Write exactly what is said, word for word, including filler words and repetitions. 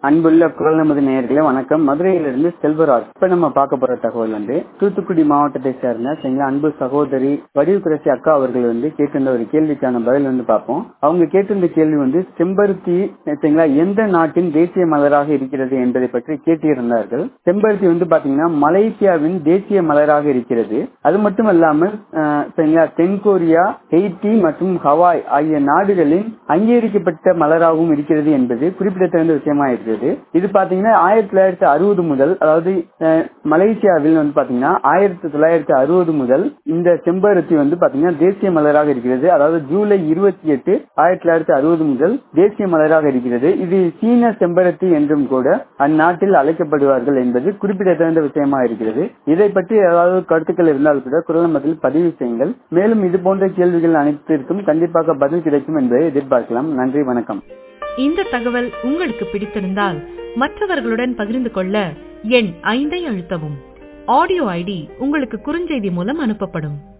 அன்புள்ள குரல் நமது நேயர்களே வணக்கம். மதுரையிலிருந்து செல்வராஜ். இப்ப நம்ம பார்க்க போற தகவல் வந்து தூத்துக்குடி மாவட்டத்தை சேர்ந்த சரிங்களா அன்பு சகோதரி வடிவுக்குரசி அக்கா அவர்கள் வந்து கேட்டிருந்த ஒரு கேள்விக்கான பதில் வந்து பார்ப்போம். அவங்க கேட்டிருந்த கேள்வி வந்து செம்பருத்தி சரிங்களா எந்த நாட்டின் தேசிய மலராக இருக்கிறது என்பதை பற்றி கேட்டிருந்தார்கள். செம்பருத்தி வந்து பாத்தீங்கன்னா மலேசியாவின் தேசிய மலராக இருக்கிறது. அது மட்டும் இல்லாமல் சரிங்களா தென்கொரியா, ஹெய்டி மற்றும் ஹவாய் ஆகிய நாடுகளின் அங்கீகரிக்கப்பட்ட மலராகவும் இருக்கிறது என்பது குறிப்பிடத்தகுந்த விஷயமா இருக்கிறது. இது பாத்தீங்கன்னா ஆயிரத்தி தொள்ளாயிரத்தி அறுபது முதல் அதாவது மலேசியாவில் வந்து பாத்தீங்கன்னா ஆயிரத்தி தொள்ளாயிரத்தி அறுபது முதல் இந்த செம்பருத்தி வந்து பாத்தீங்கன்னா தேசிய மலராக இருக்கிறது. அதாவது ஜூலை இருபத்தி எட்டு ஆயிரத்தி தொள்ளாயிரத்தி அறுபது முதல் தேசிய மலராக இருக்கிறது. இது சீன செம்பருத்தி என்றும் கூட அந்நாட்டில் அழைக்கப்படுவார்கள் என்பது குறிப்பிடத்தகுந்த விஷயமா இருக்கிறது. இதை பற்றி ஏதாவது கருத்துக்கள் இருந்தால் கூட குரல் மத்தியில் பதிவு செய்யுங்கள். மேலும் இது போன்ற கேள்விகள் அனைத்திற்கும் கண்டிப்பாக பதில் கிடைக்கும் என்பதை எதிர்பார்க்கலாம். நன்றி, வணக்கம். இந்த தகவல் உங்களுக்கு பிடித்திருந்தால் மற்றவர்களுடன் பகிர்ந்து கொள்ள எண் ஐந்தை அழுத்தவும். ஆடியோ ஐடி உங்களுக்கு குறுஞ்செய்தி மூலம் அனுப்பப்படும்.